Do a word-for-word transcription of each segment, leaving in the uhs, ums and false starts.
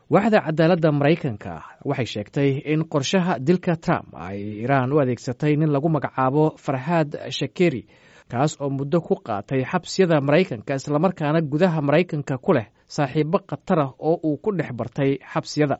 waaxda cadaaladda maraykanka waxay sheegtay in qorshaha dilka Trump ay Iiraan u adeegsatay nin lagu magacaabo Farhad Shakeri kaas oo muddo ku qaatay xabsiyada Maraykanka islamarkaana gudaha Maraykanka ku leh saaxiibo khatar ah oo uu ku dhex bartay xabsiyada.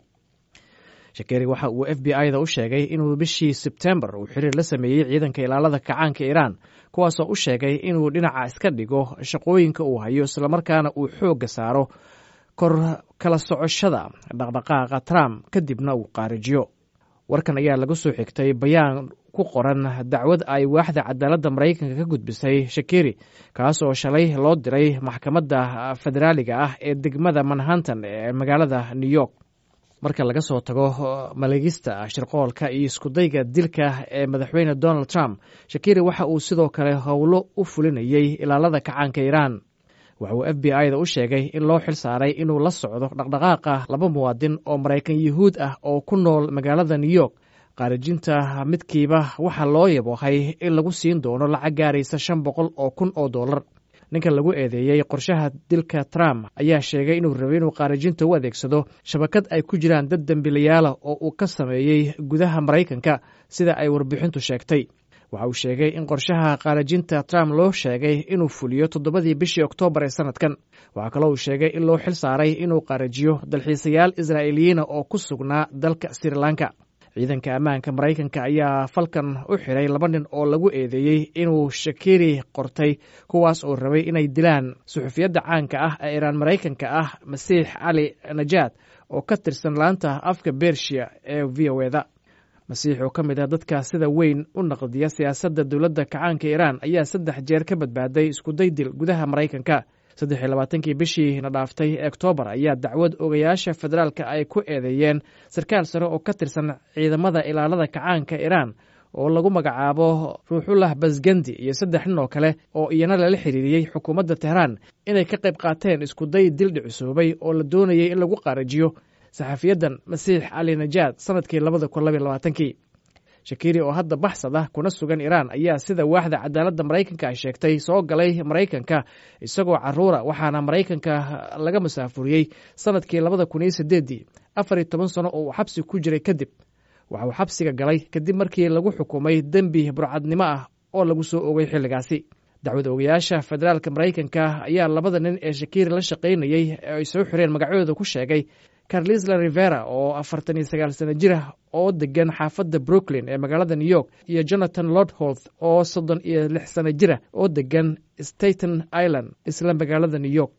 Shakeri waxa uu F B I-da u sheegay inuu bishii Sebtembar uu xiriir la sameeyey ciidanka ilaalada kacaanka Iiraan kuwaasoo u sheegay inuu dhinaca iska dhigo shaqooyinka uu hayo islamarkaana uu xoogga saaro kor kala socoshada dhaqdhaqaaqa Trump kadibna uu qaarijiyo. Warkan ayaa laga soo xigtay bayaan ku qoran dacwad ay waaxda cadaaladda Maraykanka ka gudbisay Shakeri kaas oo shalay loo diray maxkamadda federaaliga ah ee degmada Manhattan ee magaalada New York. Marka laga soo tago maleegista shirqoolka iyo iskudayga dilka ee madaxweyne Donald Trump, Shakeri waxa uu sidoo kale howlo u fulinayay ilaalada kacaanka Iiraan. waxa uu F B I-da u sheegay in loo xil saaray inuu la socdo dhaqdhaqaaqa laba muwaadin oo Maraykan Yuhuud ah oo ku nool magaalada New York. Qaarijinta midkiiba waxa loo yaboohay in lagu siin doono lacag gaaraysa shan boqol oo kun oo dollar. ninka lagu eedeeyey qorshaha dilka Trump ayaa sheegay inuu rabay inuu qaarijinta u adeegsado shabakad ay ku jiraan dad dambiilayaal oo uu ka sameeyey gudaha Maraykanka sida ay warbixintu sheegtay. waxa uu sheegay in qorshaha qaarijinta Trump loo sheegay inuu fuliyo toddobadii bishii Oktoobar ee sanadkan. waxa kale uu sheegay in loo xil saaray inuu qaarijiyo dalxiisayaal Israa'iiliyiin oo ku sugnaa dalka Sri Lanka. ciidanka ammaanka Maraykanka ayaa falkan u xiray laba nin oo lagu eedeeyey inuu Shakeri qortay kuwaas oo rabay inay dilaan suxufiyadda caanka ah ee Iiraan Maraykanka ah Masiix Ali Najad oo ka tirsan laanta afka Bershiya ee V O E-da. Masiix oo ka mid ah dadka sida weyn u naqdiya siyaasadda dowladda kacaanka Iiraan ayaa saddex jeer ka badbaaday isku day dil gudaha Maraykanka. saddex iyo labaatankii bishii na dhaaftay Oktoobar ayaa dacwad ogayaasha federaalka ay ku eedeeyeen sarkaal sare oo ka tirsan ciidamada ilaalada kacaanka Iiraan oo lagu magacaabo Ruuxullah Basgandi iyo saddex nin oo kale oo iyana lala xiriiriyey xukuumadda Tehraan inay ka qayb qaateen isku day dil dhicisoobay oo la doonayay in lagu qaarijiyo saxafiyadan Masiix Ali Najad sanadkii labada kun laba iyo labaatankii. Shakeri oo hadda baxsad ah kuna sugan Iiraan ayaa sida waaxda cadaaladda Maraykanka ay sheegtay soo galay Maraykanka isagoo caruura waxaana Maraykanka laga masaafuriyey sanadkii labada kun iyo sideedii afar iyo toban sano oo uu xabsi ku jiray kadib. waxa uu xabsiga galay kadib markii lagu xukumay dembi burcadnimo ah oo lagu soo oogay xilligaasi. dacwad ogayaasha federaalka Maraykanka ayaa labada nin ee Shakeri la shaqaynayay ee ay soo xireen magacooda ku sheegay Carlisle Rivera oo afartan iyo sagaal sano jir ah oo degan xaafadda Brooklyn ee magaalada New York iyo Jonathan Lordholth oo soddon iyo lix sano jir ah oo degan Staten Island isla magaalada New York.